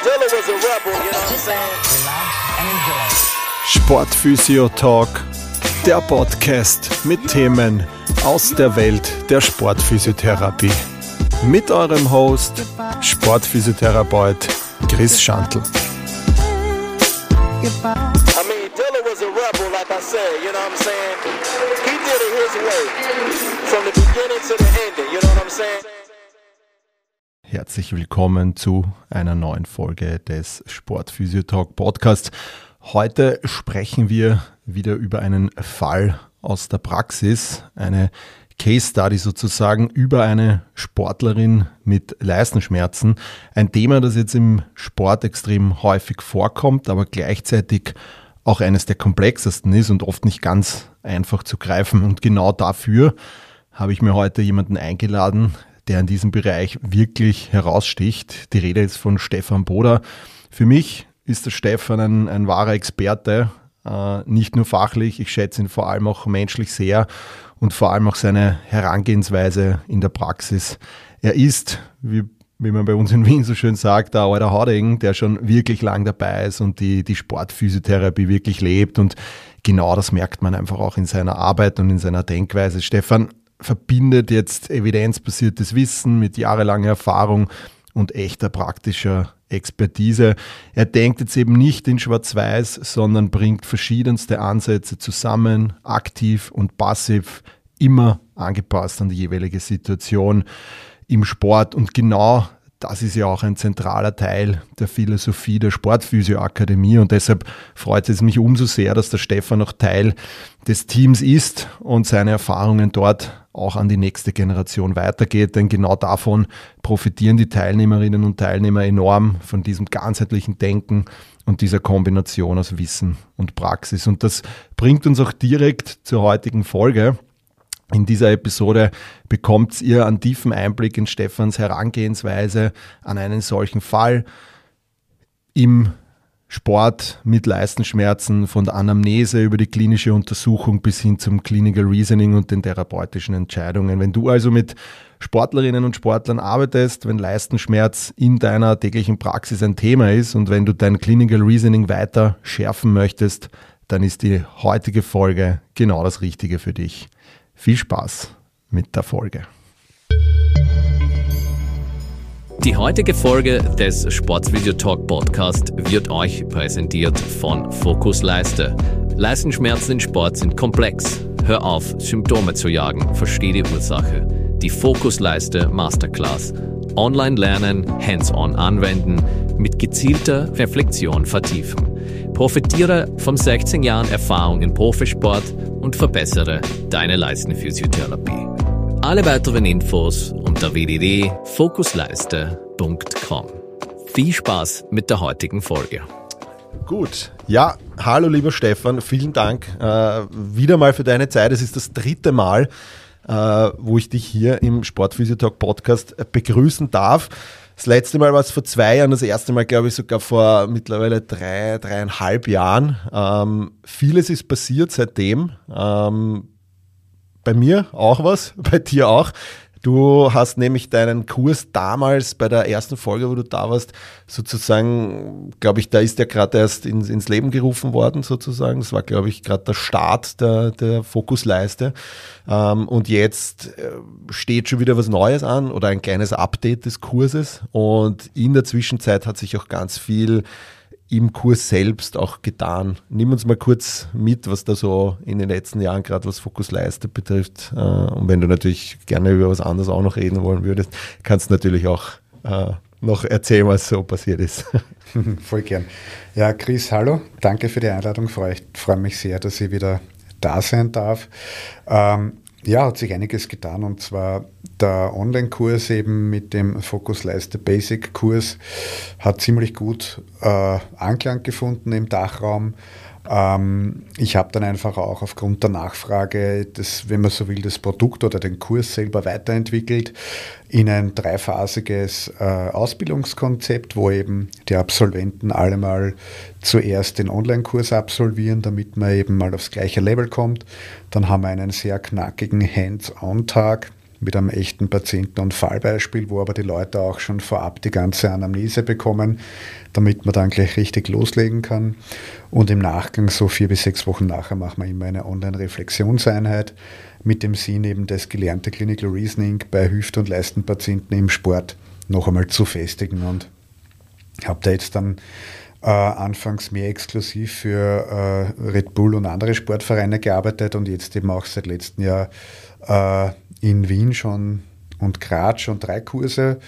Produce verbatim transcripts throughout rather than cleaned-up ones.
Dilla was a rebel, you know what I'm saying? Sportphysio Talk, der Podcast mit Themen aus der Welt der Sportphysiotherapie. Mit eurem Host, Sportphysiotherapeut Chris Schantl. I mean, Dilla was a rebel, like I said, you know what I'm saying? He did it his way, from the beginning to the ending, you know what I'm saying? Herzlich willkommen zu einer neuen Folge des Sportphysio Talk Podcasts. Heute sprechen wir wieder über einen Fall aus der Praxis, eine Case Study sozusagen über eine Sportlerin mit Leistenschmerzen. Ein Thema, das jetzt im Sport extrem häufig vorkommt, aber gleichzeitig auch eines der komplexesten ist und oft nicht ganz einfach zu greifen. Und genau dafür habe ich mir heute jemanden eingeladen, der in diesem Bereich wirklich heraussticht. Die Rede ist von Stefan Boder. Für mich ist der Stefan ein, ein wahrer Experte, äh, nicht nur fachlich, ich schätze ihn vor allem auch menschlich sehr und vor allem auch seine Herangehensweise in der Praxis. Er ist, wie, wie man bei uns in Wien so schön sagt, der alter Haudegen, der schon wirklich lang dabei ist und die, die Sportphysiotherapie wirklich lebt, und genau das merkt man einfach auch in seiner Arbeit und in seiner Denkweise. Stefan verbindet jetzt evidenzbasiertes Wissen mit jahrelanger Erfahrung und echter praktischer Expertise. Er denkt jetzt eben nicht in Schwarz-Weiß, sondern bringt verschiedenste Ansätze zusammen, aktiv und passiv, immer angepasst an die jeweilige Situation im Sport. Und genau das ist ja auch ein zentraler Teil der Philosophie der Sportphysio-Akademie, und deshalb freut es mich umso sehr, dass der Stefan noch Teil des Teams ist und seine Erfahrungen dort auch an die nächste Generation weitergeht, denn genau davon profitieren die Teilnehmerinnen und Teilnehmer enorm, von diesem ganzheitlichen Denken und dieser Kombination aus Wissen und Praxis. Und das bringt uns auch direkt zur heutigen Folge. In dieser Episode bekommt ihr einen tiefen Einblick in Stefans Herangehensweise an einen solchen Fall im Sport mit Leistenschmerzen, von der Anamnese über die klinische Untersuchung bis hin zum Clinical Reasoning und den therapeutischen Entscheidungen. Wenn du also mit Sportlerinnen und Sportlern arbeitest, wenn Leistenschmerz in deiner täglichen Praxis ein Thema ist und wenn du dein Clinical Reasoning weiter schärfen möchtest, dann ist die heutige Folge genau das Richtige für dich. Viel Spaß mit der Folge. Die heutige Folge des Sportphysio Talk Podcast wird euch präsentiert von Focus Leiste. Leistenschmerzen im Sport sind komplex. Hör auf, Symptome zu jagen, versteh die Ursache. Die Focus Leiste Masterclass. Online lernen, hands-on anwenden, mit gezielter Reflexion vertiefen. Profitiere von sechzehn Jahren Erfahrung im Profisport und verbessere deine Leistenphysiotherapie. Alle weiteren Infos unter w w w punkt focusleiste punkt com. Viel Spaß mit der heutigen Folge. Gut, ja, hallo lieber Stefan, vielen Dank äh, wieder mal für deine Zeit. Es ist das dritte Mal, äh, wo ich dich hier im Sportphysio Talk Podcast begrüßen darf. Das letzte Mal war es vor zwei Jahren, das erste Mal glaube ich sogar vor mittlerweile drei, dreieinhalb Jahren. Ähm, vieles ist passiert seitdem. Ähm, bei mir auch was, bei dir auch. Du hast nämlich deinen Kurs damals bei der ersten Folge, wo du da warst, sozusagen, glaube ich, da ist der gerade erst ins, ins Leben gerufen worden sozusagen. Das war, glaube ich, gerade der Start der, der Fokusleiste. Ähm, und jetzt äh, steht schon wieder was Neues an oder ein kleines Update des Kurses. Und in der Zwischenzeit hat sich auch ganz viel im Kurs selbst auch getan. Nimm uns mal kurz mit, was da so in den letzten Jahren gerade was Fokusleiste betrifft. Und wenn du natürlich gerne über was anderes auch noch reden wollen würdest, kannst du natürlich auch äh, noch erzählen, was so passiert ist. Voll gern. Ja, Chris, hallo. Danke für die Einladung. Freue freu mich sehr, dass ich wieder da sein darf. Ähm, ja, hat sich einiges getan, und zwar der Online-Kurs eben mit dem Fokusleiste Basic-Kurs hat ziemlich gut äh, Anklang gefunden im Dachraum. Ähm, ich habe dann einfach auch aufgrund der Nachfrage, das, wenn man so will, das Produkt oder den Kurs selber weiterentwickelt in ein dreiphasiges äh, Ausbildungskonzept, wo eben die Absolventen alle mal zuerst den Online-Kurs absolvieren, damit man eben mal aufs gleiche Level kommt. Dann haben wir einen sehr knackigen Hands-on-Tag mit einem echten Patienten- und Fallbeispiel, wo aber die Leute auch schon vorab die ganze Anamnese bekommen, damit man dann gleich richtig loslegen kann. Und im Nachgang, so vier bis sechs Wochen nachher, machen wir immer eine Online-Reflexionseinheit mit dem Sinn, eben das gelernte Clinical Reasoning bei Hüft- und Leistenpatienten im Sport noch einmal zu festigen. Und ich habe da jetzt dann äh, anfangs mehr exklusiv für äh, Red Bull und andere Sportvereine gearbeitet und jetzt eben auch seit letztem Jahr äh, in Wien schon und Graz schon drei Kurse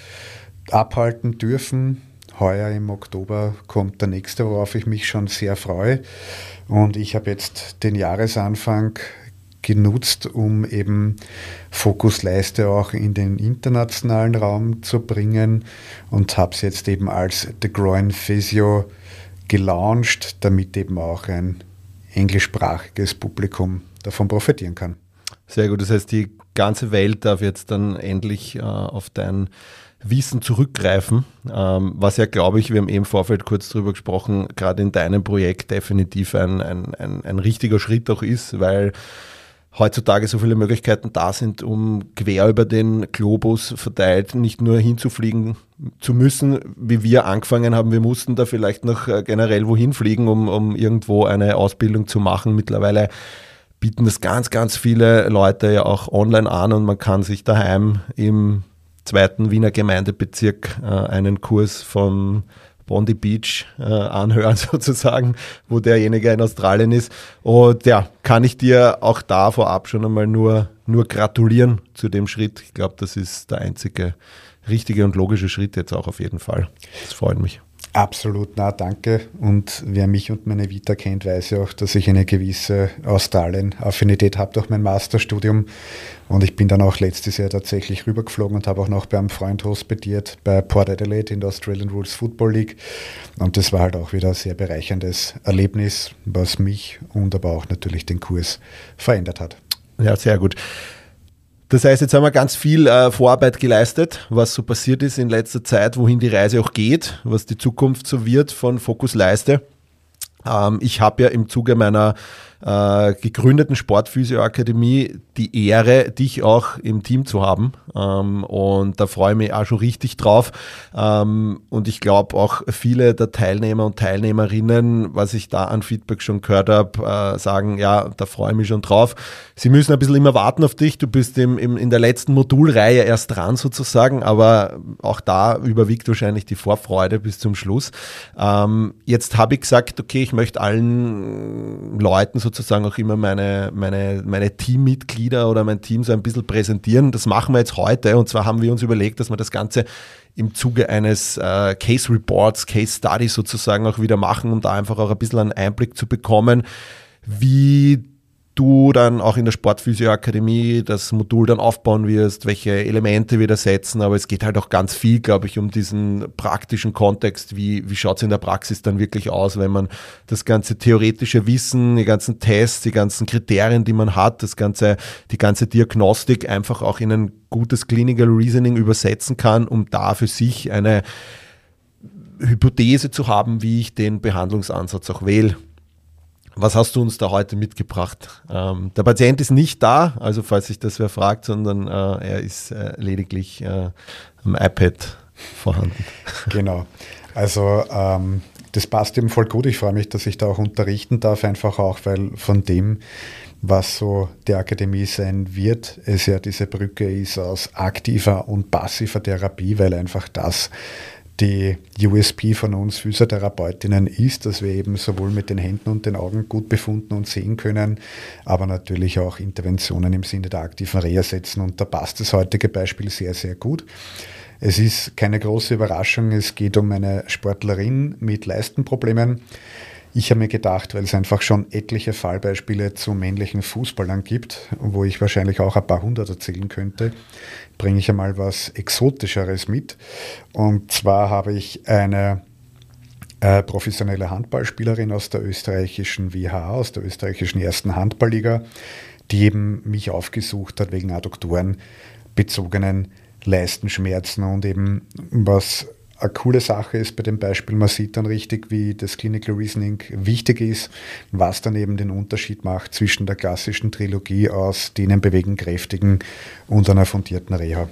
abhalten dürfen. Heuer im Oktober kommt der nächste, worauf ich mich schon sehr freue. Und ich habe jetzt den Jahresanfang genutzt, um eben Fokusleiste auch in den internationalen Raum zu bringen und habe es jetzt eben als The Groin Physio gelauncht, damit eben auch ein englischsprachiges Publikum davon profitieren kann. Sehr gut, das heißt, die ganze Welt darf jetzt dann endlich äh, auf dein Wissen zurückgreifen, ähm, was ja, glaube ich, wir haben eben im Vorfeld kurz drüber gesprochen, gerade in deinem Projekt definitiv ein, ein, ein, ein richtiger Schritt auch ist, weil heutzutage so viele Möglichkeiten da sind, um quer über den Globus verteilt nicht nur hinzufliegen zu müssen, wie wir angefangen haben. Wir mussten da vielleicht noch generell wohin fliegen, um, um irgendwo eine Ausbildung zu machen. Mittlerweile bieten das ganz, ganz viele Leute ja auch online an und man kann sich daheim im zweiten Wiener Gemeindebezirk äh, einen Kurs von Bondi Beach äh, anhören sozusagen, wo derjenige in Australien ist. Und ja, kann ich dir auch da vorab schon einmal nur, nur gratulieren zu dem Schritt. Ich glaube, das ist der einzige richtige und logische Schritt jetzt auch auf jeden Fall. Das freut mich. Absolut, na danke. Und wer mich und meine Vita kennt, weiß ja auch, dass ich eine gewisse Australien-Affinität habe durch mein Masterstudium. Und ich bin dann auch letztes Jahr tatsächlich rübergeflogen und habe auch noch beim Freund hospitiert bei Port Adelaide in der Australian Rules Football League. Und das war halt auch wieder ein sehr bereicherndes Erlebnis, was mich und aber auch natürlich den Kurs verändert hat. Ja, sehr gut. Das heißt, jetzt haben wir ganz viel äh, Vorarbeit geleistet, was so passiert ist in letzter Zeit, wohin die Reise auch geht, was die Zukunft so wird von Fokus Leiste. Ähm, ich habe ja im Zuge meiner äh, gegründeten Sportphysio-Akademie die Ehre, dich auch im Team zu haben. Ähm, und da freue ich mich auch schon richtig drauf. Ähm, und ich glaube auch viele der Teilnehmer und Teilnehmerinnen, was ich da an Feedback schon gehört habe, äh, sagen, ja, da freue ich mich schon drauf. Sie müssen ein bisschen immer warten auf dich. Du bist im, im, in der letzten Modulreihe erst dran sozusagen, aber auch da überwiegt wahrscheinlich die Vorfreude bis zum Schluss. Ähm, jetzt habe ich gesagt, okay, ich möchte allen Leuten sozusagen auch immer meine, meine, meine Teammitglieder oder mein Team so ein bisschen präsentieren. Das machen wir jetzt heute und zwar haben wir uns überlegt, dass wir das Ganze im Zuge eines äh, Case Reports, Case Studies sozusagen auch wieder machen, um da einfach auch ein bisschen einen Einblick zu bekommen, wie du dann auch in der Sportphysio-Akademie das Modul dann aufbauen wirst, welche Elemente wir da setzen, aber es geht halt auch ganz viel, glaube ich, um diesen praktischen Kontext, wie, wie schaut es in der Praxis dann wirklich aus, wenn man das ganze theoretische Wissen, die ganzen Tests, die ganzen Kriterien, die man hat, das ganze, die ganze Diagnostik einfach auch in ein gutes Clinical Reasoning übersetzen kann, um da für sich eine Hypothese zu haben, wie ich den Behandlungsansatz auch wähle. Was hast du uns da heute mitgebracht? Ähm, der Patient ist nicht da, also falls sich das wer fragt, sondern äh, er ist äh, lediglich äh, am iPad vorhanden. Genau, also ähm, das passt eben voll gut. Ich freue mich, dass ich da auch unterrichten darf, einfach auch, weil von dem, was so die Akademie sein wird, es ja diese Brücke ist aus aktiver und passiver Therapie, weil einfach das die U S P von uns Physiotherapeutinnen ist, dass wir eben sowohl mit den Händen und den Augen gut befunden und sehen können, aber natürlich auch Interventionen im Sinne der aktiven Reha setzen. Und da passt das heutige Beispiel sehr, sehr gut. Es ist keine große Überraschung, es geht um eine Sportlerin mit Leistenproblemen. Ich habe mir gedacht, weil es einfach schon etliche Fallbeispiele zu männlichen Fußballern gibt, wo ich wahrscheinlich auch ein paar hundert erzählen könnte, bringe ich einmal was Exotischeres mit. Und zwar habe ich eine äh, professionelle Handballspielerin aus der österreichischen W H A, aus der österreichischen ersten Handballliga, die eben mich aufgesucht hat wegen adduktorenbezogenen Leistenschmerzen und eben was eine coole Sache ist bei dem Beispiel, man sieht dann richtig, wie das Clinical Reasoning wichtig ist, was dann eben den Unterschied macht zwischen der klassischen Trilogie aus Dehnen, Bewegen, Kräftigen und einer fundierten Reha.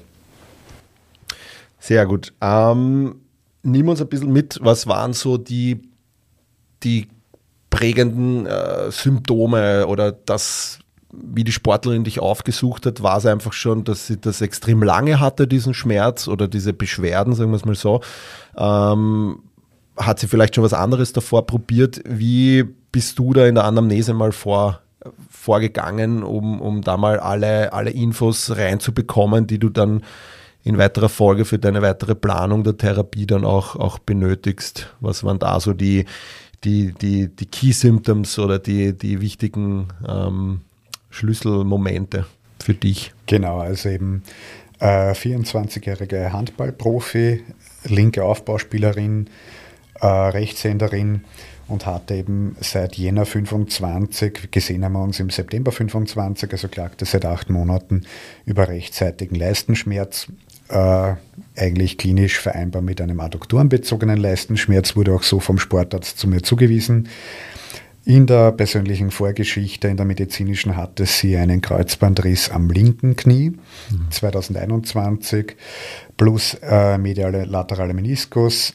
Sehr gut. Ähm, nimm uns ein bisschen mit, was waren so die, die prägenden äh, Symptome oder das, wie die Sportlerin dich aufgesucht hat, war es einfach schon, dass sie das extrem lange hatte, diesen Schmerz oder diese Beschwerden, sagen wir es mal so. Ähm, hat sie vielleicht schon was anderes davor probiert? Wie bist du da in der Anamnese mal vor, vorgegangen, um, um da mal alle, alle Infos reinzubekommen, die du dann in weiterer Folge für deine weitere Planung der Therapie dann auch, auch benötigst? Was waren da so die, die, die, die Key Symptoms oder die, die wichtigen ähm, Schlüsselmomente für dich? Genau, also eben äh, vierundzwanzigjährige Handballprofi, linke Aufbauspielerin, äh, Rechtshänderin und hatte eben seit Jänner fünfundzwanzig, gesehen haben wir uns im September fünfundzwanzig, also klagte seit acht Monaten über rechtszeitigen Leistenschmerz. Äh, eigentlich klinisch vereinbar mit einem adduktorenbezogenen Leistenschmerz, wurde auch so vom Sportarzt zu mir zugewiesen. In der persönlichen Vorgeschichte, in der medizinischen, hatte sie einen Kreuzbandriss am linken Knie, mhm. zweitausendeinundzwanzig, plus äh, mediale laterale Meniskus,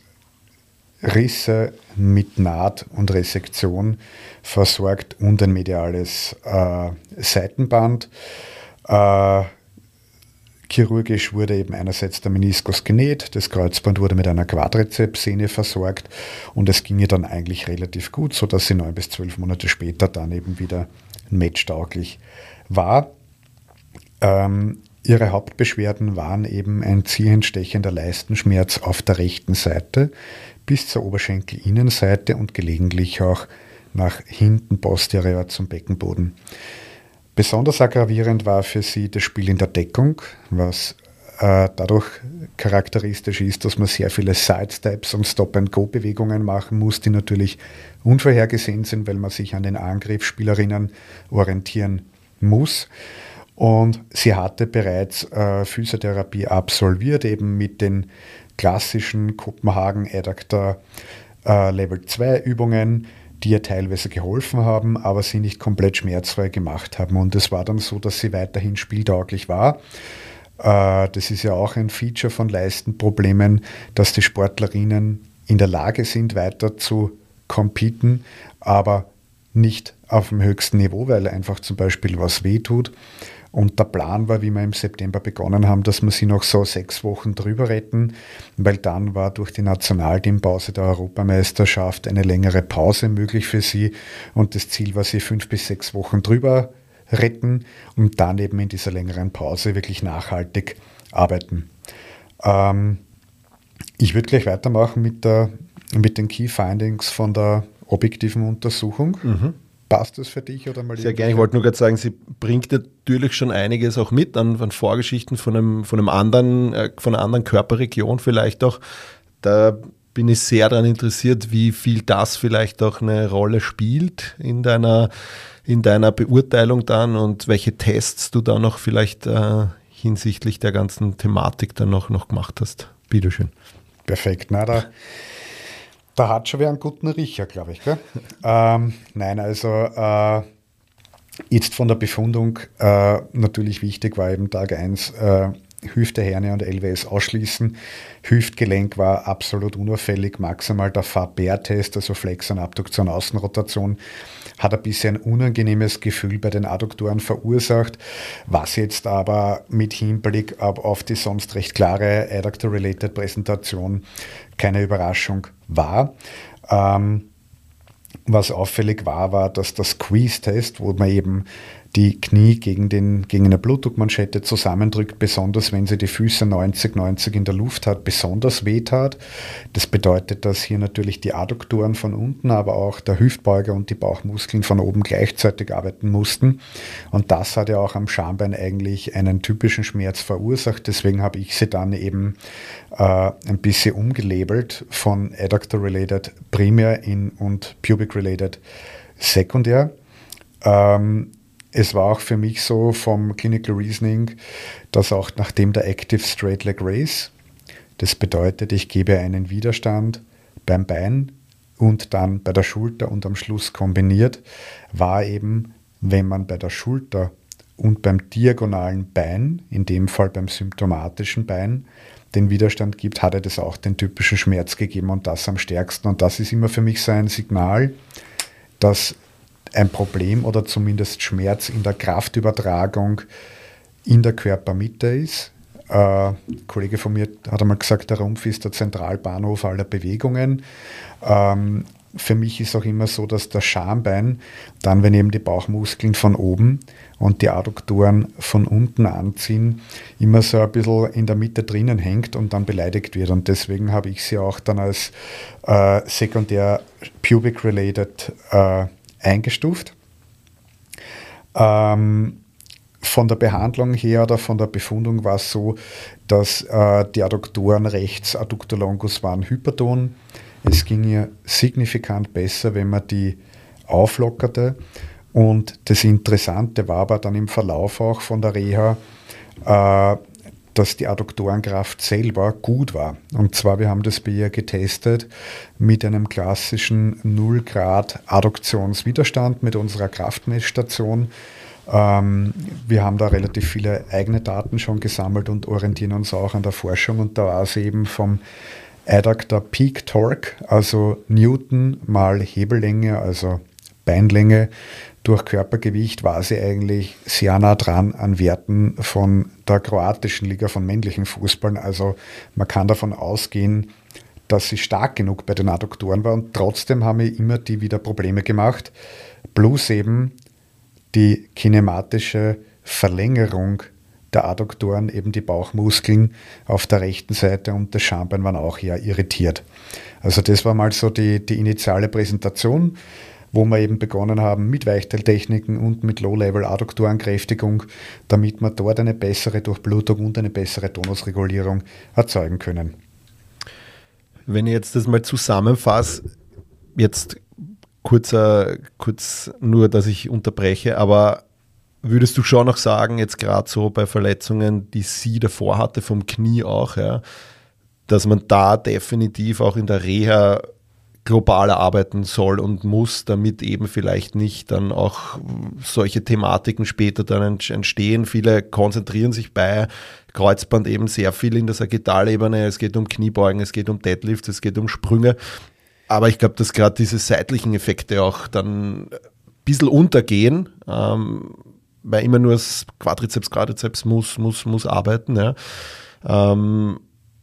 Risse mit Naht und Resektion versorgt und ein mediales äh, Seitenband. Äh, Chirurgisch wurde eben einerseits der Meniskus genäht, das Kreuzband wurde mit einer Quadrizepssehne versorgt und es ging ihr dann eigentlich relativ gut, sodass sie neun bis zwölf Monate später dann eben wieder matchtauglich war. Ähm, ihre Hauptbeschwerden waren eben ein ziehend stechender Leistenschmerz auf der rechten Seite bis zur Oberschenkelinnenseite und gelegentlich auch nach hinten posterior zum Beckenboden. Besonders aggravierend war für sie das Spiel in der Deckung, was äh, dadurch charakteristisch ist, dass man sehr viele Sidesteps und Stop-and-Go-Bewegungen machen muss, die natürlich unvorhergesehen sind, weil man sich an den Angriffsspielerinnen orientieren muss. Und sie hatte bereits äh, Physiotherapie absolviert, eben mit den klassischen Kopenhagen Adductor äh, Level zwei Übungen, die ihr teilweise geholfen haben, aber sie nicht komplett schmerzfrei gemacht haben. Und es war dann so, dass sie weiterhin spieltauglich war. Äh, das ist ja auch ein Feature von Leistenproblemen, dass die Sportlerinnen in der Lage sind, weiter zu competen, aber nicht auf dem höchsten Niveau, weil einfach zum Beispiel was wehtut. Und der Plan war, wie wir im September begonnen haben, dass wir sie noch so sechs Wochen drüber retten, weil dann war durch die Nationalteampause der Europameisterschaft eine längere Pause möglich für sie und das Ziel war, sie fünf bis sechs Wochen drüber retten und dann eben in dieser längeren Pause wirklich nachhaltig arbeiten. Ähm, ich würde gleich weitermachen mit, der, mit den Key Findings von der objektiven Untersuchung. Mhm. Passt das für dich? Oder mal Sehr gerne. Ich wollte nur gerade sagen, sie bringt natürlich schon einiges auch mit an, an Vorgeschichten von einem, von einem anderen, äh, von einer anderen Körperregion vielleicht auch. Da bin ich sehr daran interessiert, wie viel das vielleicht auch eine Rolle spielt in deiner, in deiner Beurteilung dann und welche Tests du da noch vielleicht äh, hinsichtlich der ganzen Thematik dann noch, noch gemacht hast. Bitteschön. Perfekt. Na, da Da hat schon wer einen guten Riecher, glaube ich. Gell? ähm, nein, also äh, jetzt von der Befundung äh, natürlich wichtig war eben Tag eins äh, Hüfte, Hernie und L W S ausschließen. Hüftgelenk war absolut unauffällig, maximal der Faber-Test, also Flexion, Abduktion, Außenrotation, hat ein bisschen ein unangenehmes Gefühl bei den Adduktoren verursacht, was jetzt aber mit Hinblick auf die sonst recht klare Adductor-related Präsentation keine Überraschung war. Ähm, was auffällig war, war, dass der Squeeze-Test, wo man eben die Knie gegen, den, gegen eine Blutdruckmanschette zusammendrückt, besonders wenn sie die Füße neunzig neunzig in der Luft hat, besonders wehtat. Das bedeutet, dass hier natürlich die Adduktoren von unten, aber auch der Hüftbeuger und die Bauchmuskeln von oben gleichzeitig arbeiten mussten. Und das hat ja auch am Schambein eigentlich einen typischen Schmerz verursacht. Deswegen habe ich sie dann eben äh, ein bisschen umgelabelt von Adductor-related primär in und Pubic-related sekundär. Ähm, Es war auch für mich so vom Clinical Reasoning, dass auch nachdem der Active Straight Leg Raise, Das bedeutet, ich gebe einen Widerstand beim Bein und dann bei der Schulter und am Schluss kombiniert, war eben, wenn man bei der Schulter und beim diagonalen Bein, in dem Fall beim symptomatischen Bein, den Widerstand gibt, hat er das auch den typischen Schmerz gegeben und das am stärksten. Und das ist immer für mich so ein Signal, dass ein Problem oder zumindest Schmerz in der Kraftübertragung in der Körpermitte ist. Äh, ein Kollege von mir hat einmal gesagt, der Rumpf ist der Zentralbahnhof aller Bewegungen. Ähm, für mich ist auch immer so, dass das Schambein, dann wenn eben die Bauchmuskeln von oben und die Adduktoren von unten anziehen, immer so ein bisschen in der Mitte drinnen hängt und dann beleidigt wird. Und deswegen habe ich sie auch dann als äh, sekundär pubic-related äh, eingestuft. Ähm, von der Behandlung her oder von der Befundung war es so, dass äh, die Adduktoren rechts Adductor longus waren hyperton. Es ging ihr signifikant besser, wenn man die auflockerte. Und das Interessante war aber dann im Verlauf auch von der Reha, äh, dass die Adduktorenkraft selber gut war. Und zwar, wir haben das bei ihr getestet mit einem klassischen null Grad Adduktionswiderstand mit unserer Kraftmessstation. Ähm, wir haben da relativ viele eigene Daten schon gesammelt und orientieren uns auch an der Forschung. Und da war es eben vom Adductor Peak Torque, also Newton mal Hebellänge, also Beinlänge durch Körpergewicht, war sie eigentlich sehr nah dran an Werten von der kroatischen Liga von männlichen Fußballen. Also man kann davon ausgehen, dass sie stark genug bei den Adduktoren war und trotzdem haben wir immer die wieder Probleme gemacht. Plus eben die kinematische Verlängerung der Adduktoren, eben die Bauchmuskeln auf der rechten Seite und das Schambein waren auch eher irritiert. Also das war mal so die, die initiale Präsentation, wo wir eben begonnen haben mit Weichteiltechniken und mit Low-Level-Adduktorenkräftigung, damit wir dort eine bessere Durchblutung und eine bessere Tonusregulierung erzeugen können. Wenn ich jetzt das mal zusammenfasse, jetzt kurzer, kurz nur, dass ich unterbreche, aber würdest du schon noch sagen, jetzt gerade so bei Verletzungen, die sie davor hatte, vom Knie auch, ja, dass man da definitiv auch in der Reha global arbeiten soll und muss, damit eben vielleicht nicht dann auch solche Thematiken später dann entstehen. Viele konzentrieren sich bei Kreuzband eben sehr viel in der Sagittalebene. Es geht um Kniebeugen, es geht um Deadlifts, es geht um Sprünge. Aber ich glaube, dass gerade diese seitlichen Effekte auch dann ein bisschen untergehen, ähm, weil immer nur das Quadrizeps, Quadrizeps muss, muss, muss arbeiten. Ja. Ähm,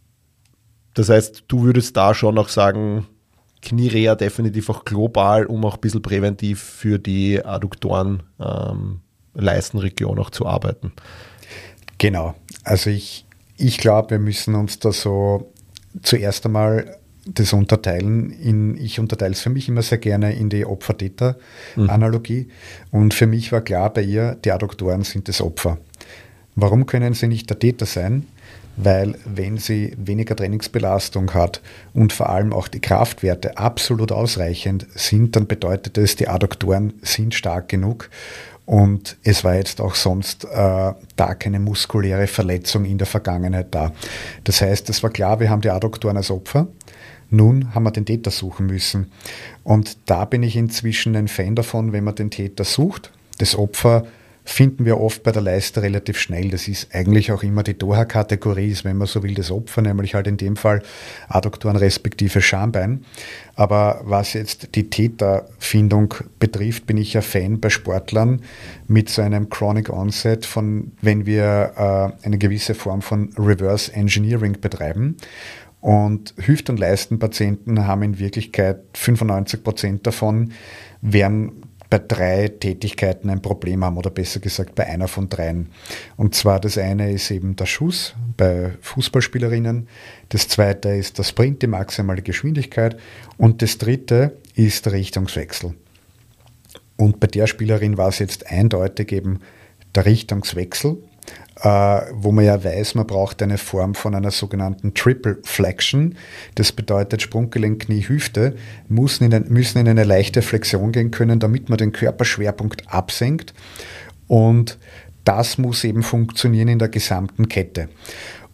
das heißt, du würdest da schon noch sagen, Kniereha definitiv auch global, um auch ein bisschen präventiv für die Adduktoren, ähm, Leistenregion auch zu arbeiten. Genau. Also ich, ich glaube, wir müssen uns da so zuerst einmal das unterteilen. In, ich unterteile es für mich immer sehr gerne in die Opfer-Täter-Analogie. Mhm. Und für mich war klar bei ihr, die Adduktoren sind das Opfer. Warum können sie nicht der Täter sein? Weil wenn sie weniger Trainingsbelastung hat und vor allem auch die Kraftwerte absolut ausreichend sind, dann bedeutet es, die Adduktoren sind stark genug und es war jetzt auch sonst äh, da keine muskuläre Verletzung in der Vergangenheit da. Das heißt, es war klar, wir haben die Adduktoren als Opfer. Nun haben wir den Täter suchen müssen. Und da bin ich inzwischen ein Fan davon, wenn man den Täter sucht. Das Opfer finden wir oft bei der Leiste relativ schnell. Das ist eigentlich auch immer die Doha-Kategorie, ist, wenn man so will, das Opfer, nämlich halt in dem Fall Adduktoren respektive Schambein. Aber was jetzt die Täterfindung betrifft, bin ich ja Fan bei Sportlern mit so einem Chronic Onset, von wenn wir äh, eine gewisse Form von Reverse Engineering betreiben. Und Hüft- und Leistenpatienten haben in Wirklichkeit fünfundneunzig Prozent davon, werden bei drei Tätigkeiten ein Problem haben oder besser gesagt bei einer von dreien. Und zwar das eine ist eben der Schuss bei Fußballspielerinnen, das zweite ist der Sprint, die maximale Geschwindigkeit und das dritte ist der Richtungswechsel. Und bei der Spielerin war es jetzt eindeutig eben der Richtungswechsel, Uh, wo man ja weiß, man braucht eine Form von einer sogenannten Triple Flexion. Das bedeutet, Sprunggelenk, Knie, Hüfte müssen in, ein, müssen in eine leichte Flexion gehen können, damit man den Körperschwerpunkt absenkt. Und das muss eben funktionieren in der gesamten Kette.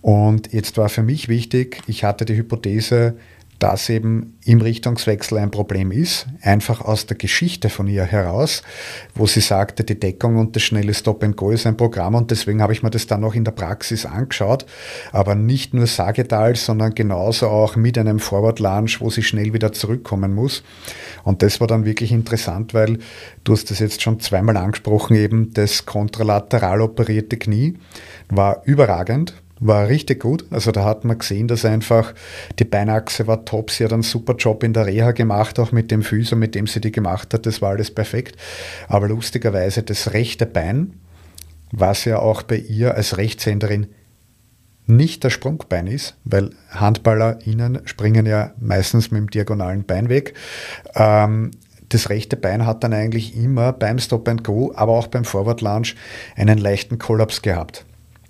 Und jetzt war für mich wichtig, ich hatte die Hypothese, dass eben im Richtungswechsel ein Problem ist, einfach aus der Geschichte von ihr heraus, wo sie sagte, die Deckung und das schnelle Stop and Go ist ein Programm, und deswegen habe ich mir das dann auch in der Praxis angeschaut, aber nicht nur sagedal, sondern genauso auch mit einem Forward Lunge, wo sie schnell wieder zurückkommen muss. Und das war dann wirklich interessant, weil du hast das jetzt schon zweimal angesprochen, eben das kontralateral operierte Knie war überragend. War richtig gut, also da hat man gesehen, dass einfach die Beinachse war top, sie hat einen super Job in der Reha gemacht, auch mit dem Physio, mit dem sie die gemacht hat, das war alles perfekt, aber lustigerweise das rechte Bein, was ja auch bei ihr als Rechtshänderin nicht das Sprungbein ist, weil HandballerInnen springen ja meistens mit dem diagonalen Bein weg, ähm, das rechte Bein hat dann eigentlich immer beim Stop and Go, aber auch beim Forward Lunge einen leichten Kollaps gehabt.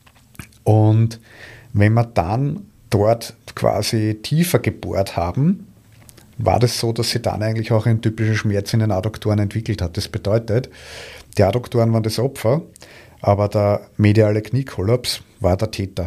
Und wenn wir dann dort quasi tiefer gebohrt haben, war das so, dass sie dann eigentlich auch einen typischen Schmerz in den Adduktoren entwickelt hat. Das bedeutet, die Adduktoren waren das Opfer, aber der mediale Kniekollaps war der Täter.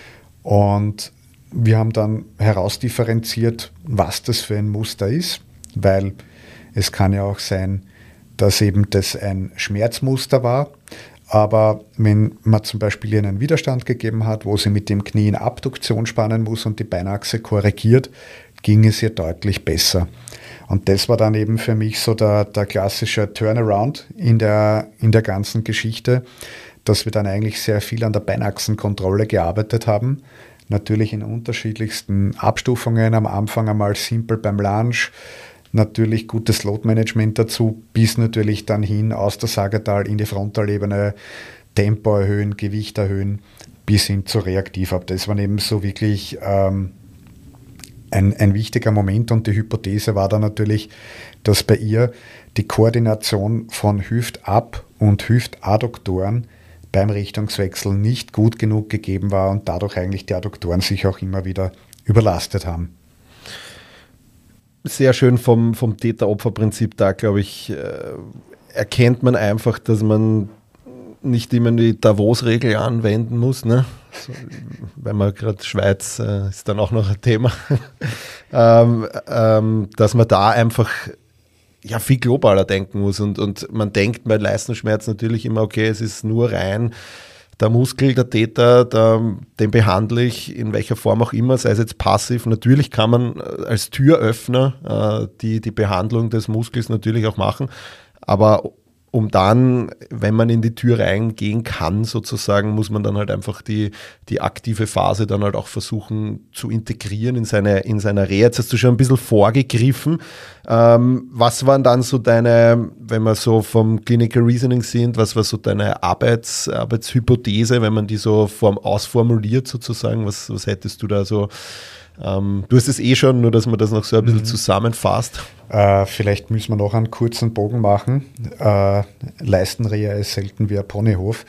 Und wir haben dann herausdifferenziert, was das für ein Muster ist, weil es kann ja auch sein, dass eben das ein Schmerzmuster war. Aber wenn man zum Beispiel ihr einen Widerstand gegeben hat, wo sie mit dem Knie in Abduktion spannen muss und die Beinachse korrigiert, ging es ihr deutlich besser. Und das war dann eben für mich so der, der klassische Turnaround in der, in der ganzen Geschichte, dass wir dann eigentlich sehr viel an der Beinachsenkontrolle gearbeitet haben. Natürlich in unterschiedlichsten Abstufungen, am Anfang einmal simpel beim Lunge, natürlich gutes Load-Management dazu, bis natürlich dann hin aus der Sagittal in die Frontalebene, Tempo erhöhen, Gewicht erhöhen, bis hin zu reaktiv. Aber das war eben so wirklich ähm, ein, ein wichtiger Moment, und die Hypothese war dann natürlich, dass bei ihr die Koordination von Hüftab- und Hüftadduktoren beim Richtungswechsel nicht gut genug gegeben war und dadurch eigentlich die Adduktoren sich auch immer wieder überlastet haben. Sehr schön vom, vom Täter-Opfer-Prinzip da, glaube ich, äh, erkennt man einfach, dass man nicht immer die Davos-Regel anwenden muss, ne? So, weil man gerade Schweiz äh, ist dann auch noch ein Thema, ähm, ähm, dass man da einfach ja viel globaler denken muss, und, und man denkt bei Leistenschmerz natürlich immer, okay, es ist nur rein der Muskel, der Täter, der, den behandle ich in welcher Form auch immer, sei es jetzt passiv. Natürlich kann man als Türöffner äh, die, die Behandlung des Muskels natürlich auch machen, aber um dann, wenn man in die Tür reingehen kann, sozusagen, muss man dann halt einfach die, die aktive Phase dann halt auch versuchen zu integrieren in seine, in seine Reha. Jetzt hast du schon ein bisschen vorgegriffen. Ähm, was waren dann so deine, wenn wir so vom Clinical Reasoning sind, was war so deine Arbeits, Arbeitshypothese, wenn man die so form, ausformuliert sozusagen? Was, was hättest du da so? Ähm, du hast es eh schon, nur dass man das noch so ein bisschen mhm. zusammenfasst. Äh, vielleicht müssen wir noch einen kurzen Bogen machen. Äh, Leistenreha ist selten wie ein Ponyhof.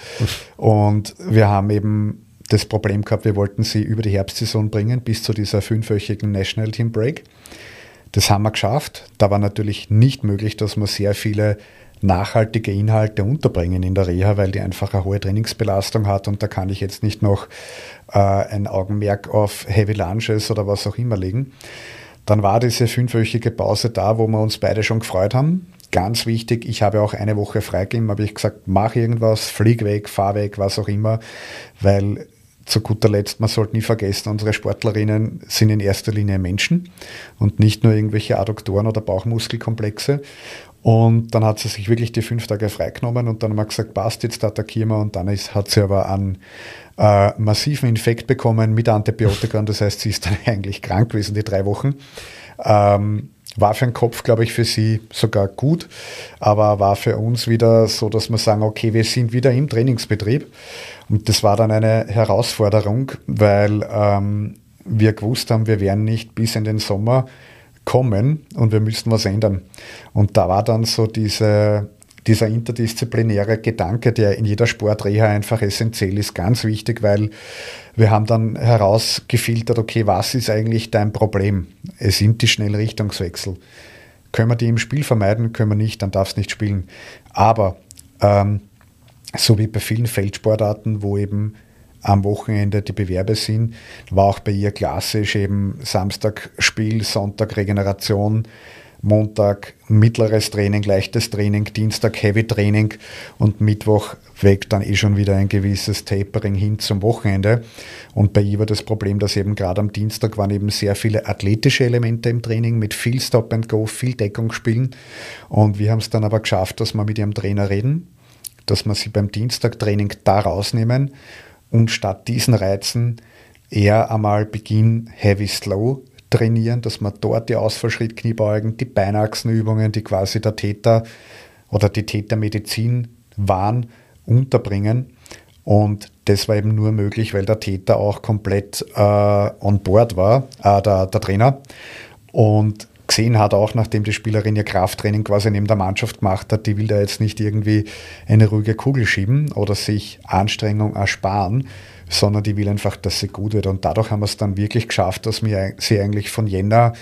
Und wir haben eben das Problem gehabt, wir wollten sie über die Herbstsaison bringen, bis zu dieser fünfwöchigen National Team Break. Das haben wir geschafft. Da war natürlich nicht möglich, dass wir sehr viele nachhaltige Inhalte unterbringen in der Reha, weil die einfach eine hohe Trainingsbelastung hat, und da kann ich jetzt nicht noch äh, ein Augenmerk auf Heavy Lunges oder was auch immer legen. Dann war diese fünfwöchige Pause da, wo wir uns beide schon gefreut haben. Ganz wichtig, ich habe auch eine Woche freigegeben, habe ich gesagt, mach irgendwas, flieg weg, fahr weg, was auch immer, weil zu guter Letzt, man sollte nie vergessen, unsere Sportlerinnen sind in erster Linie Menschen und nicht nur irgendwelche Adduktoren oder Bauchmuskelkomplexe. Und dann hat sie sich wirklich die fünf Tage freigenommen, und dann haben wir gesagt, passt, jetzt attackieren wir. Und dann ist, hat sie aber einen äh, massiven Infekt bekommen mit Antibiotika. Das heißt, sie ist dann eigentlich krank gewesen, die drei Wochen. Ähm, war für den Kopf, glaube ich, für sie sogar gut, aber war für uns wieder so, dass wir sagen, okay, wir sind wieder im Trainingsbetrieb. Und das war dann eine Herausforderung, weil ähm, wir gewusst haben, wir werden nicht bis in den Sommer kommen und wir müssten was ändern. Und da war dann so diese, dieser interdisziplinäre Gedanke, der in jeder Sportreha einfach essentiell ist, ganz wichtig, weil wir haben dann herausgefiltert, okay, was ist eigentlich dein Problem? Es sind die Schnellrichtungswechsel. Können wir die im Spiel vermeiden? Können wir nicht, dann darfst du nicht spielen. Aber ähm, so wie bei vielen Feldsportarten, wo eben am Wochenende die Bewerbe sind. War auch bei ihr klassisch eben Samstag Spiel, Sonntag Regeneration, Montag mittleres Training, leichtes Training, Dienstag Heavy Training und Mittwoch weg dann eh schon wieder ein gewisses Tapering hin zum Wochenende. Und bei ihr war das Problem, dass eben gerade am Dienstag waren eben sehr viele athletische Elemente im Training mit viel Stop and Go, viel Deckungsspielen. Und wir haben es dann aber geschafft, dass wir mit ihrem Trainer reden, dass wir sie beim Dienstag-Training da rausnehmen und statt diesen Reizen eher einmal Beginn Heavy Slow trainieren, dass man dort die Ausfallschritt, Kniebeugen, die Beinachsenübungen, die quasi der Täter oder die Tätermedizin waren, unterbringen. Und das war eben nur möglich, weil der Täter auch komplett äh, on board war, äh, der, der Trainer. Und gesehen hat auch, nachdem die Spielerin ihr Krafttraining quasi neben der Mannschaft gemacht hat, die will da jetzt nicht irgendwie eine ruhige Kugel schieben oder sich Anstrengung ersparen, sondern die will einfach, dass sie gut wird. Und dadurch haben wir es dann wirklich geschafft, dass wir sie eigentlich von Jänner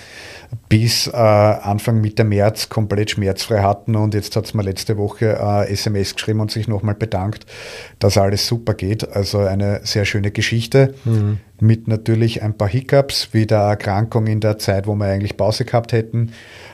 bis äh, Anfang Mitte März komplett schmerzfrei hatten. Und jetzt hat es mir letzte Woche äh, S M S geschrieben und sich nochmal bedankt, dass alles super geht. Also eine sehr schöne Geschichte mhm. mit natürlich ein paar Hiccups, wie der Erkrankung in der Zeit, wo wir eigentlich Pause gehabt hätten.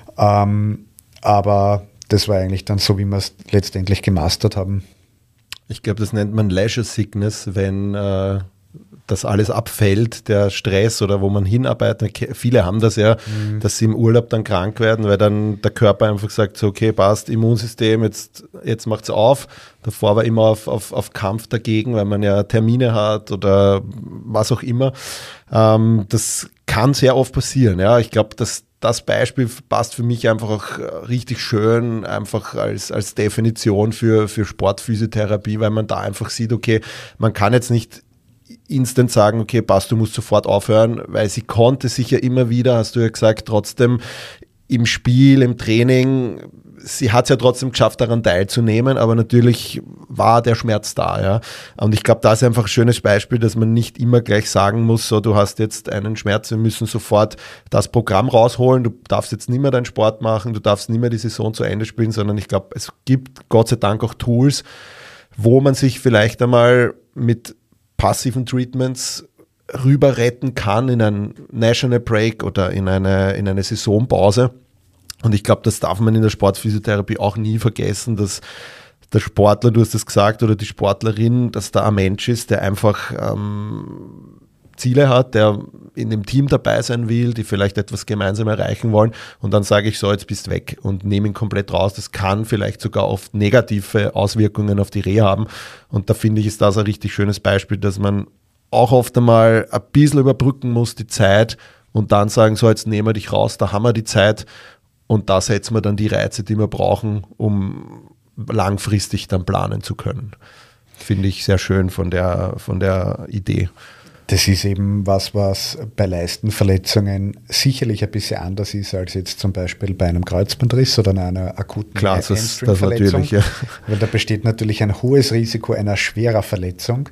Ähm, aber das war eigentlich dann so, wie wir es letztendlich gemastert haben. Ich glaube, das nennt man Leisure Sickness, wenn äh, das alles abfällt, der Stress oder wo man hinarbeitet. Viele haben das ja, mhm. dass sie im Urlaub dann krank werden, weil dann der Körper einfach sagt, so okay, passt, Immunsystem, jetzt, jetzt macht's auf. Davor war immer auf, auf, auf Kampf dagegen, weil man ja Termine hat oder was auch immer. Ähm, das kann sehr oft passieren. Ja, ich glaube, dass das Beispiel passt für mich einfach auch richtig schön, einfach als, als Definition für, für Sportphysiotherapie, weil man da einfach sieht, okay, man kann jetzt nicht instant sagen, okay, passt, du musst sofort aufhören, weil sie konnte sich ja immer wieder, hast du ja gesagt, trotzdem im Spiel, im Training, sie hat es ja trotzdem geschafft, daran teilzunehmen, aber natürlich war der Schmerz da, ja. Und ich glaube, da ist einfach ein schönes Beispiel, dass man nicht immer gleich sagen muss, so, du hast jetzt einen Schmerz, wir müssen sofort das Programm rausholen, du darfst jetzt nicht mehr deinen Sport machen, du darfst nicht mehr die Saison zu Ende spielen, sondern ich glaube, es gibt Gott sei Dank auch Tools, wo man sich vielleicht einmal mit passiven Treatments rüber retten kann in einen National Break oder in eine, in eine Saisonpause. Und ich glaube, das darf man in der Sportphysiotherapie auch nie vergessen, dass der Sportler, du hast das gesagt, oder die Sportlerin, dass da ein Mensch ist, der einfach ähm, Ziele hat, der in dem Team dabei sein will, die vielleicht etwas gemeinsam erreichen wollen. Und dann sage ich so, jetzt bist du weg und nehme ihn komplett raus. Das kann vielleicht sogar oft negative Auswirkungen auf die Reha haben. Und da finde ich, ist das ein richtig schönes Beispiel, dass man auch oft einmal ein bisschen überbrücken muss, die Zeit, und dann sagen, so, jetzt nehmen wir dich raus, da haben wir die Zeit. Und da setzen wir dann die Reize, die wir brauchen, um langfristig dann planen zu können. Finde ich sehr schön von der, von der Idee. Das ist eben was, was bei Leistenverletzungen sicherlich ein bisschen anders ist als jetzt zum Beispiel bei einem Kreuzbandriss oder einer akuten Klar, das, das natürlich, ja. Weil da besteht natürlich ein hohes Risiko einer schwerer Verletzung.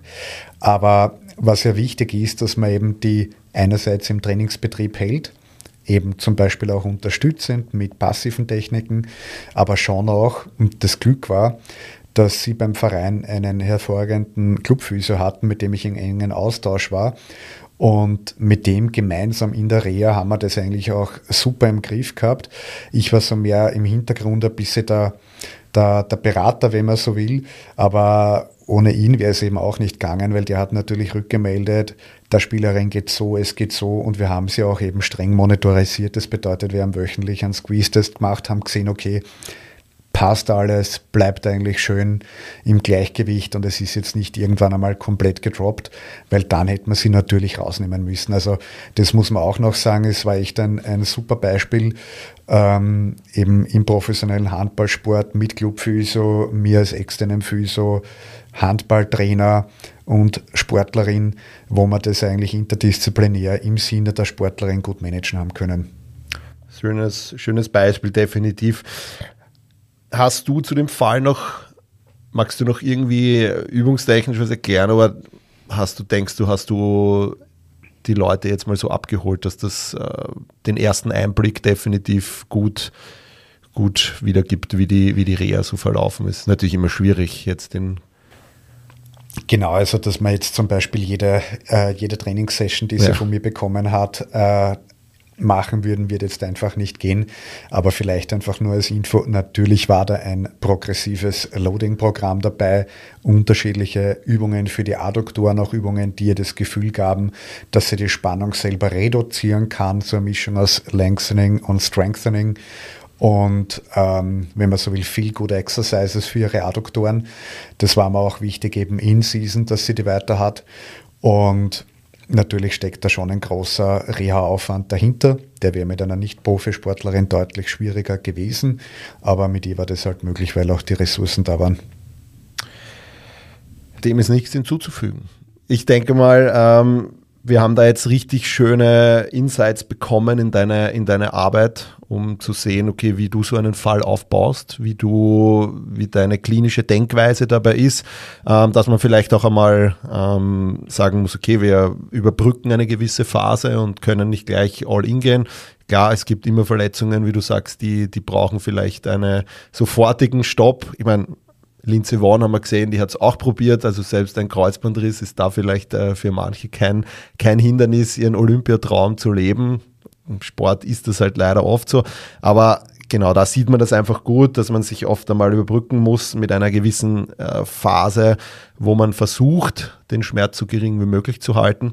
Aber was ja wichtig ist, dass man eben die einerseits im Trainingsbetrieb hält, eben zum Beispiel auch unterstützend mit passiven Techniken, aber schon auch, und das Glück war, dass sie beim Verein einen hervorragenden Clubphysio hatten, mit dem ich in engen Austausch war. Und mit dem gemeinsam in der Reha haben wir das eigentlich auch super im Griff gehabt. Ich war so mehr im Hintergrund ein bisschen der, der, der Berater, wenn man so will. Aber ohne ihn wäre es eben auch nicht gegangen, weil der hat natürlich rückgemeldet, der Spielerin geht so, es geht so, und wir haben sie auch eben streng monitorisiert. Das bedeutet, wir haben wöchentlich einen Squeeze-Test gemacht, haben gesehen, okay, passt alles, bleibt eigentlich schön im Gleichgewicht und es ist jetzt nicht irgendwann einmal komplett gedroppt, weil dann hätte man sie natürlich rausnehmen müssen. Also das muss man auch noch sagen, es war echt ein, ein super Beispiel, ähm, eben im professionellen Handballsport mit Clubphysio, mir als externem Physio, Handballtrainer und Sportlerin, wo man das eigentlich interdisziplinär im Sinne der Sportlerin gut managen haben können. Schönes, schönes Beispiel, definitiv. Hast du zu dem Fall noch, magst du noch irgendwie übungstechnisch was erklären, oder hast du, denkst du, hast du die Leute jetzt mal so abgeholt, dass das äh, den ersten Einblick definitiv gut, gut wiedergibt, wie die, wie die Reha so verlaufen ist? Natürlich immer schwierig, jetzt den Genau, also dass man jetzt zum Beispiel jede, äh, jede Trainingssession, die sie ja. von mir bekommen hat, äh, machen würden, wird jetzt einfach nicht gehen. Aber vielleicht einfach nur als Info, natürlich war da ein progressives Loading-Programm dabei, unterschiedliche Übungen für die Adduktoren, auch Übungen, die ihr das Gefühl gaben, dass sie die Spannung selber reduzieren kann, so eine Mischung aus Lengthening und Strengthening. Und ähm, wenn man so will, viel gute Exercises für ihre Adduktoren. Das war mir auch wichtig, eben in Season, dass sie die weiter hat. Und natürlich steckt da schon ein großer Reha-Aufwand dahinter. Der wäre mit einer Nicht-Profisportlerin deutlich schwieriger gewesen. Aber mit ihr war das halt möglich, weil auch die Ressourcen da waren. Dem ist nichts hinzuzufügen. Ich denke mal, ähm, wir haben da jetzt richtig schöne Insights bekommen in deine, in deine Arbeit, um zu sehen, okay, wie du so einen Fall aufbaust, wie du, wie deine klinische Denkweise dabei ist, ähm, dass man vielleicht auch einmal ähm, sagen muss, okay, wir überbrücken eine gewisse Phase und können nicht gleich all in gehen. Klar, es gibt immer Verletzungen, wie du sagst, die, die brauchen vielleicht einen sofortigen Stopp. Ich meine, Lindsey Vonn haben wir gesehen, die hat es auch probiert, also selbst ein Kreuzbandriss ist da vielleicht äh, für manche kein, kein Hindernis, ihren Olympiatraum zu leben. Im Sport ist das halt leider oft so, aber genau, da sieht man das einfach gut, dass man sich oft einmal überbrücken muss mit einer gewissen äh, Phase, wo man versucht, den Schmerz so gering wie möglich zu halten,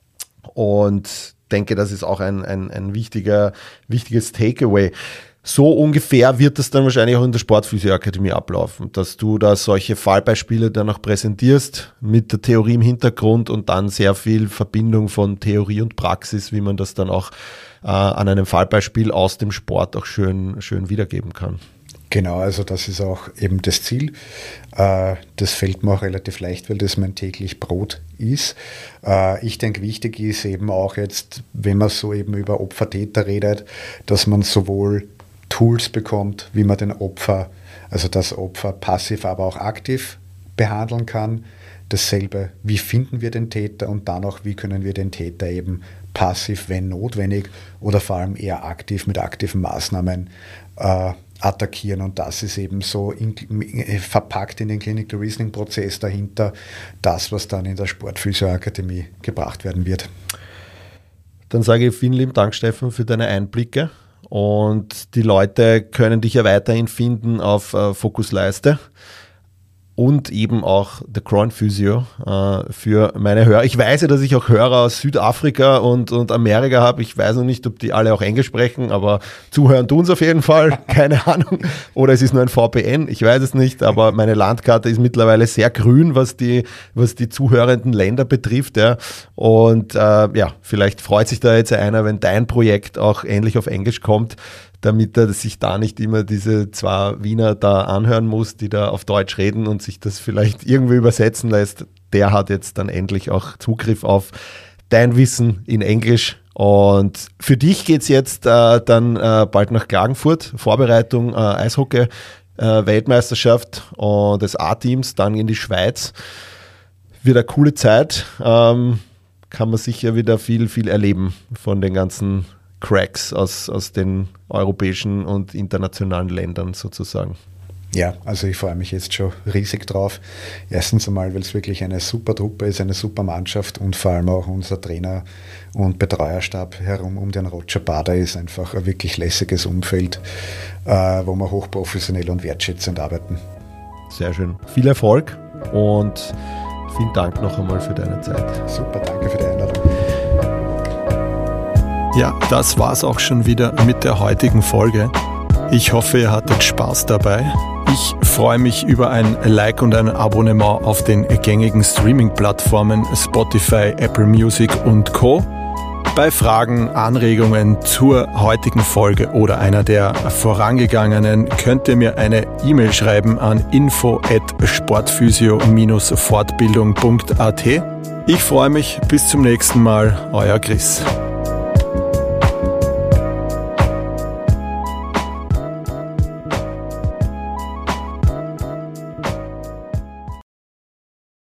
und denke, das ist auch ein, ein, ein wichtiger, wichtiges Takeaway. So ungefähr wird das dann wahrscheinlich auch in der Sportphysioakademie ablaufen, dass du da solche Fallbeispiele dann auch präsentierst mit der Theorie im Hintergrund und dann sehr viel Verbindung von Theorie und Praxis, wie man das dann auch äh, an einem Fallbeispiel aus dem Sport auch schön, schön wiedergeben kann. Genau, also das ist auch eben das Ziel. Äh, das fällt mir auch relativ leicht, weil das mein täglich Brot ist. Äh, ich denke, wichtig ist eben auch jetzt, wenn man so eben über Opfer-Täter redet, dass man sowohl Tools bekommt, wie man den Opfer, also das Opfer passiv, aber auch aktiv behandeln kann. Dasselbe, wie finden wir den Täter, und dann auch, wie können wir den Täter eben passiv, wenn notwendig, oder vor allem eher aktiv mit aktiven Maßnahmen äh, attackieren. Und das ist eben so in, verpackt in den Clinical Reasoning Prozess dahinter, das, was dann in der Sportphysioakademie gebracht werden wird. Dann sage ich vielen lieben Dank, Stefan, für deine Einblicke. Und die Leute können dich ja weiterhin finden auf äh, Focus Leiste und eben auch The Groin Physio äh, für meine Hörer. Ich weiß ja, dass ich auch Hörer aus Südafrika und, und Amerika habe. Ich weiß noch nicht, ob die alle auch Englisch sprechen, aber zuhören tun sie auf jeden Fall. Keine Ahnung. Oder es ist nur ein V P N, ich weiß es nicht, aber meine Landkarte ist mittlerweile sehr grün, was die, was die zuhörenden Länder betrifft. Ja. Und äh, ja, vielleicht freut sich da jetzt einer, wenn dein Projekt auch endlich auf Englisch kommt, damit er sich da nicht immer diese zwei Wiener da anhören muss, die da auf Deutsch reden und sich das vielleicht irgendwie übersetzen lässt. Der hat jetzt dann endlich auch Zugriff auf dein Wissen in Englisch. Und für dich geht es jetzt äh, dann äh, bald nach Klagenfurt, Vorbereitung äh, Eishockey, äh, Weltmeisterschaft und des A-Teams, dann in die Schweiz. Wird eine coole Zeit, ähm, kann man sicher wieder viel, viel erleben von den ganzen Cracks aus, aus den europäischen und internationalen Ländern sozusagen. Ja, also ich freue mich jetzt schon riesig drauf. Erstens einmal, weil es wirklich eine super Truppe ist, eine super Mannschaft, und vor allem auch unser Trainer- und Betreuerstab herum um den Roger Bader ist einfach ein wirklich lässiges Umfeld, äh, wo wir hochprofessionell und wertschätzend arbeiten. Sehr schön. Viel Erfolg und vielen Dank noch einmal für deine Zeit. Super, danke für die Einladung. Ja, das war's auch schon wieder mit der heutigen Folge. Ich hoffe, ihr hattet Spaß dabei. Ich freue mich über ein Like und ein Abonnement auf den gängigen Streaming-Plattformen Spotify, Apple Music und Co. Bei Fragen, Anregungen zur heutigen Folge oder einer der vorangegangenen könnt ihr mir eine E-Mail schreiben an info at sportphysio Fortbildung punkt at. Ich freue mich, bis zum nächsten Mal, euer Chris.